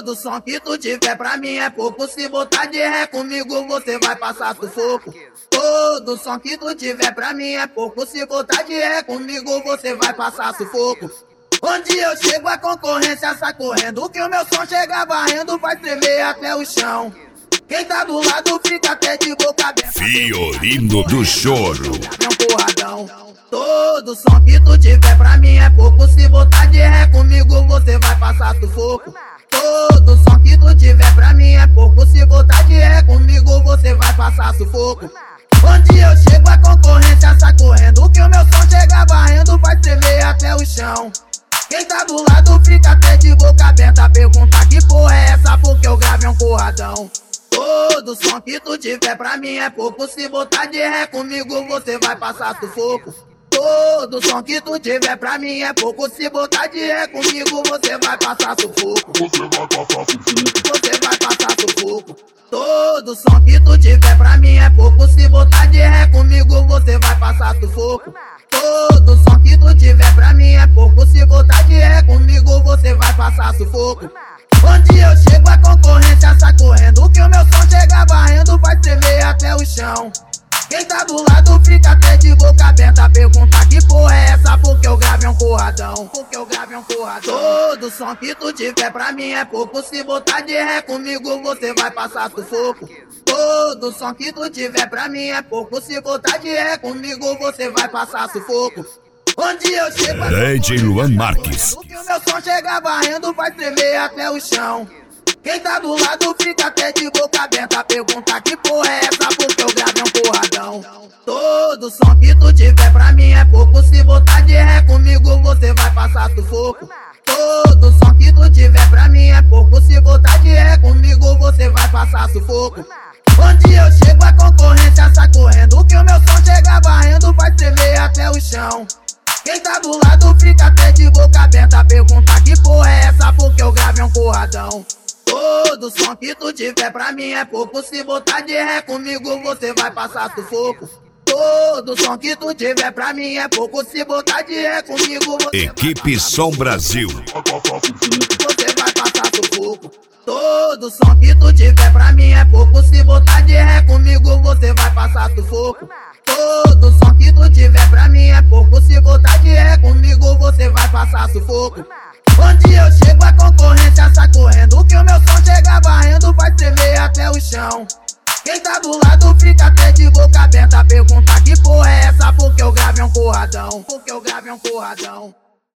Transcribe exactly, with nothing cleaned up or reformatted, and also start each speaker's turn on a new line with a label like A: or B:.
A: Todo som que tu tiver pra mim é pouco. Se botar de ré comigo você vai passar sufoco. Todo som que tu tiver pra mim é pouco. Se botar de ré comigo você vai passar sufoco. Onde eu chego a concorrência sai correndo. Que o meu som chega varrendo, vai tremer até o chão. Quem tá do lado fica até de boca aberta.
B: Fiorino do Choro.
A: É um porradão. Todo som que tu tiver pra mim é pouco. Se botar de ré comigo você vai passar sufoco. Todo som que tu tiver pra mim é pouco. Se botar de ré comigo você vai passar sufoco. Onde eu chego a concorrência sai correndo. Que o meu som chega varrendo, vai tremer até o chão. Quem tá do lado fica até de boca aberta. Pergunta que porra é essa, porque eu gravo é um porradão. Todo som que tu tiver pra mim é pouco. Se botar de ré comigo você vai passar sufoco. Todo som que tu tiver pra mim é pouco. Se botar de ré comigo você vai passar sufoco.
B: Você vai passar sufoco.
A: Você vai passar sufoco. Todo som que tu tiver pra mim é pouco. Se botar de ré comigo você vai passar sufoco. Todo som que tu tiver pra mim é pouco. Se botar de ré comigo você vai passar sufoco. Onde eu chego a concorrência sai correndo. Que o meu som chega varrendo, vai tremer até o chão. Quem tá do lado fica até de boca aberta. Pergunta que porra é essa, porque eu gravo é um porradão. Porque eu gravo é um porradão. Todo som que tu tiver pra mim é pouco. Se botar de ré comigo você vai passar sufoco. Todo som que tu tiver pra mim é pouco. Se botar de ré comigo você vai passar sufoco. Onde eu chego a
B: D J Luan Marques.
A: que o meu som chega varrendo, vai tremer até o chão. Quem tá do lado fica até de boca aberta. Pergunta que porra é essa, porque eu gravo é um porradão. Todo som que tu tiver pra mim é pouco. Se botar de ré comigo você vai passar sufoco. Todo som que tu tiver pra mim é pouco. Se botar de ré comigo você vai passar sufoco. Onde eu chego a concorrência sai correndo. Que o meu som chega varrendo, vai tremer até o chão. Quem tá do lado fica até de boca aberta. Pergunta que porra é essa, porque eu gravo é um porradão. Todo som que tu tiver pra mim é pouco. Se botar de ré comigo você vai passar sufoco. Todo som que tu tiver pra mim é pouco. Se botar de ré comigo você
B: Equipe Som Brasil.
A: Você vai passar sufoco. Todo som que tu tiver pra mim é pouco. Se botar de ré comigo você vai passar sufoco. Todo som que tu tiver pra mim é pouco. Se botar de ré comigo você vai passar sufoco. Onde eu chego a concorrência sai correndo. Que o meu som chega varrendo, vai tremer até o chão. Quem tá do lado fica até de boca aberta. Pergunta que porra é essa, porque eu gravo é um porradão. Porque eu gravo é um porradão.